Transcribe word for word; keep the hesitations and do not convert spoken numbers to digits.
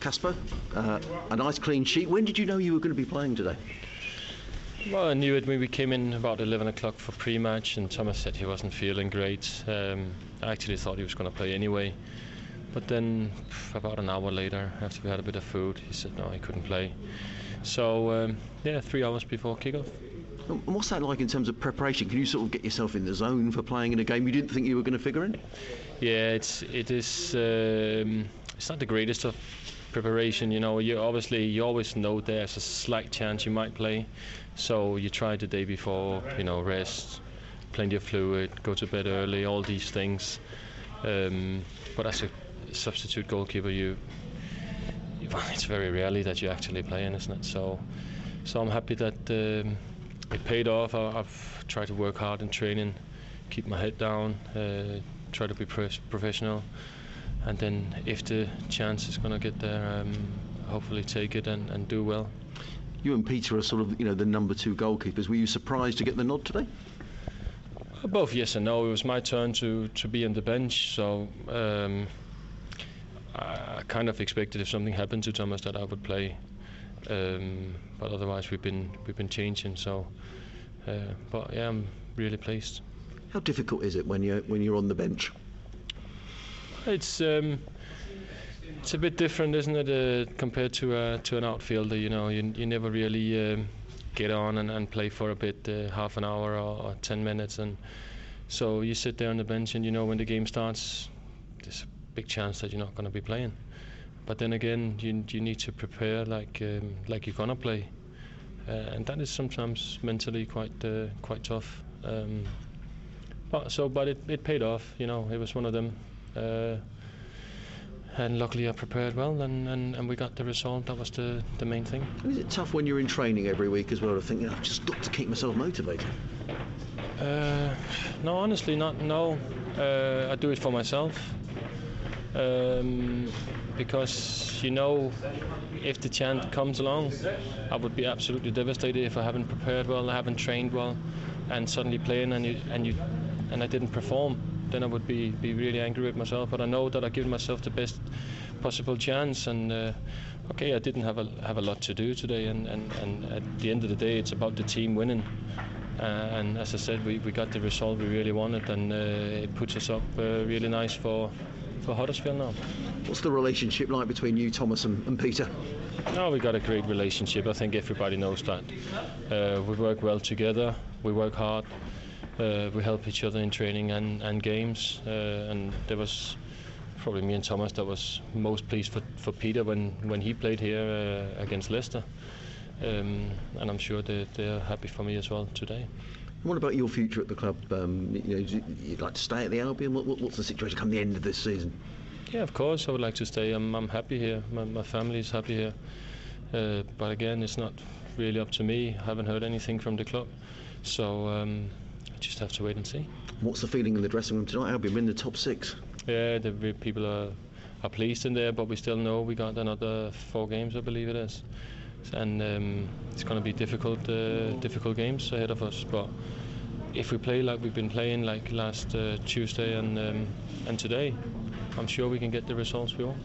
Casper, uh, a nice clean sheet. When did you know you were going to be playing today? Well, I knew it when we came in about eleven o'clock for pre-match, and Thomas said he wasn't feeling great. Um, I actually thought he was going to play anyway. But then, about an hour later, after we had a bit of food, he said no, he couldn't play. So, um, yeah, three hours before kickoff. And what's that like in terms of preparation? Can you sort of get yourself in the zone for playing in a game you didn't think you were going to figure in? Yeah, it's it is. Um, it's not the greatest of preparation. You know, you obviously you always know there's a slight chance you might play, so you try the day before. You know, rest, plenty of fluid, go to bed early, all these things. Um, but as a substitute goalkeeper, you, you well, it's very rarely that you actually play, isn't it? So, so I'm happy that. Um, It paid off. I, I've tried to work hard in training, keep my head down, uh, try to be pro- professional, and then if the chance is going to get there, um, hopefully take it and, and do well. You and Peter are sort of, you know, the number two goalkeepers. Were you surprised to get the nod today? Both yes and no. It was my turn to, to be on the bench, so um, I kind of expected if something happened to Thomas that I would play. Um, but otherwise we've been we've been changing. So, uh, but yeah, I'm really pleased. How difficult is it when you when you're on the bench? It's um, it's a bit different, isn't it, uh, compared to uh, to an outfielder? You know, you you never really um, get on and, and play for a bit, uh, half an hour or, or ten minutes, and so you sit there on the bench and you know when the game starts, there's a big chance that you're not going to be playing. But then again, you you need to prepare like um, like you're gonna play, uh, and that is sometimes mentally quite uh, quite tough. Um, but so, but it, it paid off. You know, it was one of them, uh, and luckily I prepared well, and, and, and we got the result. That was the, the main thing. And is it tough when you're in training every week as well to think, you know, I've just got to keep myself motivated? Uh, no, honestly, not. No, uh, I do it for myself. Um, because you know if the chance comes along, I would be absolutely devastated if I haven't prepared well, I haven't trained well, and suddenly playing and you and you and I didn't perform, then I would be, be really angry with myself. But I know that I've given myself the best possible chance, and uh, okay, I didn't have a have a lot to do today, and, and, and at the end of the day it's about the team winning. Uh, and as I said, we, we got the result we really wanted, and uh, it puts us up uh, really nice for for Huddersfield now. What's the relationship like between you, Thomas, and, and Peter? No, we got a great relationship. I think everybody knows that. Uh, we work well together. We work hard. Uh, we help each other in training and, and games. Uh, and there was probably me and Thomas that was most pleased for, for Peter when, when he played here uh, against Leicester. Um, and I'm sure that they're happy for me as well today. What about your future at the club? Um, you know, you'd like to stay at the Albion? What, what, what's the situation come the end of this season? Yeah, of course I would like to stay. I'm, I'm happy here. My, my family is happy here. Uh, but again, it's not really up to me. I haven't heard anything from the club, so um, I just have to wait and see. What's the feeling in the dressing room tonight? Albion in the top six. Yeah, the people are are pleased in there, but we still know we got another four games, I believe it is, and um, it's going to be difficult, uh, difficult games ahead of us. But if we play like we've been playing, like last uh, Tuesday and um, and today, I'm sure we can get the results we want.